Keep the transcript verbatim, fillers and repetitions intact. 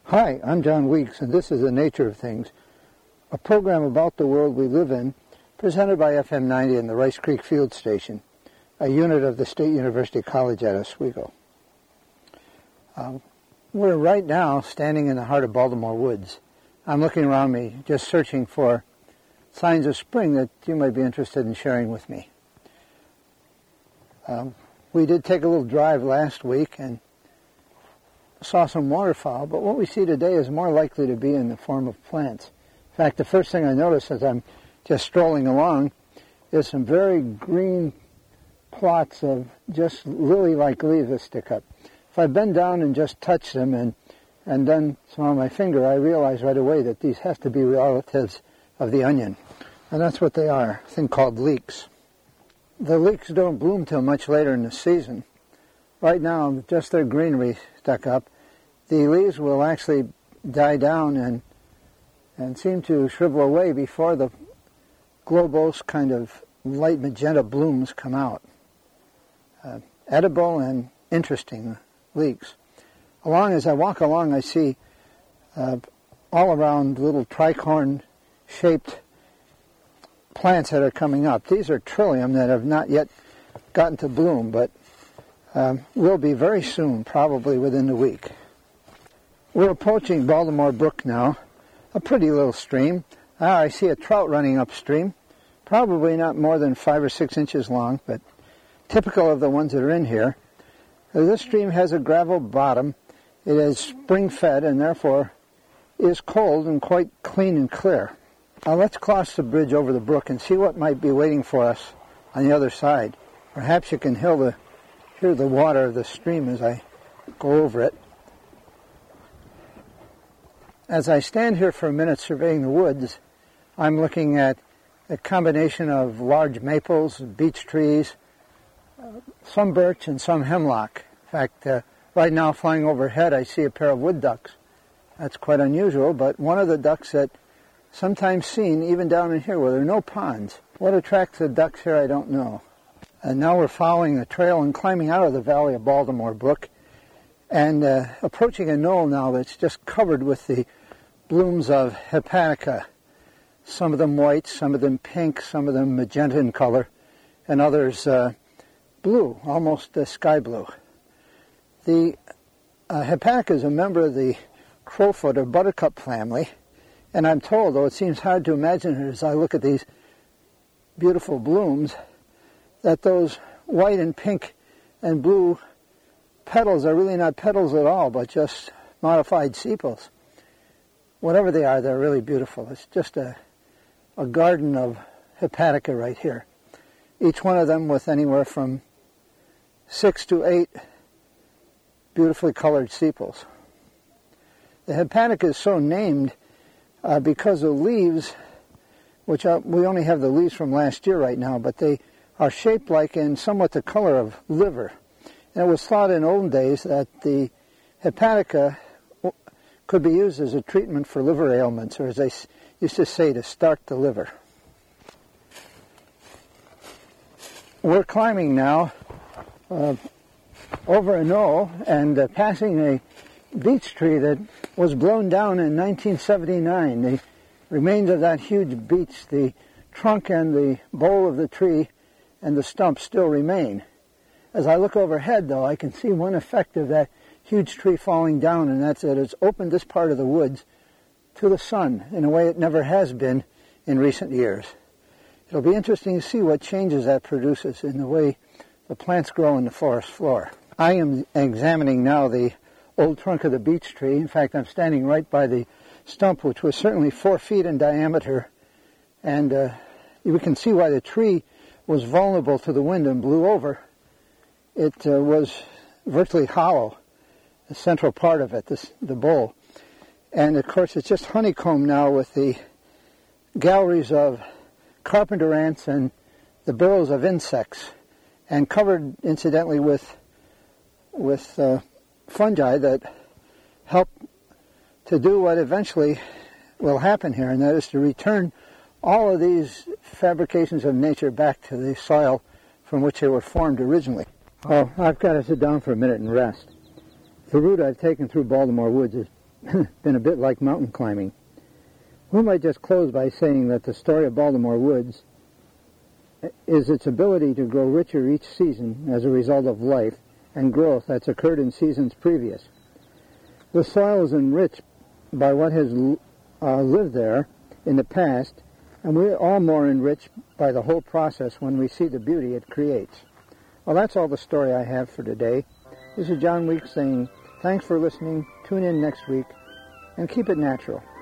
Hi, I'm John Weeks, and this is The Nature of Things, a program about the world we live in, presented by F M ninety and the Rice Creek Field Station, a unit of the State University College at Oswego. Uh, we're right now standing in the heart of Baltimore woods. I'm looking around me, just searching for signs of spring that you might be interested in sharing with me. Um, we did take a little drive last week and saw some waterfowl, but what we see today is more likely to be in the form of plants. In fact, the first thing I notice as I'm just strolling along is some very green plots of just lily-like leaves that stick up. If I bend down and just touch them and, and then some on my finger, I realize right away that these have to be relatives of the onion. And that's what they are, a thing called leeks. The leeks don't bloom till much later in the season. Right now, just their greenery stuck up. The leaves will actually die down and and seem to shrivel away before the globose kind of light magenta blooms come out. Uh, edible and interesting leeks. Along as I walk along, I see uh, all around little tricorn-shaped plants that are coming up. These are trillium that have not yet gotten to bloom, but Um, will be very soon, probably within a week. We're approaching Baltimore Brook now, a pretty little stream. Ah, I see a trout running upstream, probably not more than five or six inches long, but typical of the ones that are in here. This stream has a gravel bottom. It is spring-fed and therefore is cold and quite clean and clear. Now let's cross the bridge over the brook and see what might be waiting for us on the other side. Perhaps you can hear the Hear the water of the stream as I go over it. As I stand here for a minute surveying the woods, I'm looking at a combination of large maples, beech trees, uh, some birch and some hemlock. In fact, uh, right now flying overhead I see a pair of wood ducks. That's quite unusual, but one of the ducks that sometimes seen even down in here where there are no ponds. What attracts the ducks here I don't know. And now we're following the trail and climbing out of the valley of Baltimore Brook and uh, approaching a knoll now that's just covered with the blooms of hepatica. Some of them white, some of them pink, some of them magenta in color, and others uh, blue, almost uh, sky blue. The uh, hepatica is a member of the crowfoot or buttercup family, and I'm told, though it seems hard to imagine it as I look at these beautiful blooms, that those white and pink and blue petals are really not petals at all, but just modified sepals. Whatever they are, they're really beautiful. It's just a, a garden of hepatica right here. Each one of them with anywhere from six to eight beautifully colored sepals. The hepatica is so named uh, because the leaves, which are, we only have the leaves from last year right now, but they are shaped like and somewhat the color of liver. And it was thought in olden days that the hepatica could be used as a treatment for liver ailments, or as they used to say, to start the liver. We're climbing now uh, over a knoll and uh, passing a beech tree that was blown down in nineteen seventy-nine. The remains of that huge beech, the trunk and the bole of the tree and the stump still remain. As I look overhead, though, I can see one effect of that huge tree falling down, and that's that it's opened this part of the woods to the sun in a way it never has been in recent years. It'll be interesting to see what changes that produces in the way the plants grow in the forest floor. I am examining now the old trunk of the beech tree. In fact, I'm standing right by the stump, which was certainly four feet in diameter, and uh, we can see why the tree was vulnerable to the wind and blew over. It uh, was virtually hollow, the central part of it, this, the bowl. And of course it's just honeycombed now with the galleries of carpenter ants and the burrows of insects, and covered incidentally with, with uh, fungi that help to do what eventually will happen here, and that is to return all of these fabrications of nature back to the soil from which they were formed originally. Oh, I've got to sit down for a minute and rest. The route I've taken through Baltimore woods is been a bit like mountain climbing. We might just close by saying that the story of Baltimore Woods is its ability to grow richer each season as a result of life and growth that's occurred in seasons previous. The soil is enriched by what has uh, lived there in the past, and we're all more enriched by the whole process when we see the beauty it creates. Well, that's all the story I have for today. This is John Weeks saying thanks for listening. Tune in next week and keep it natural.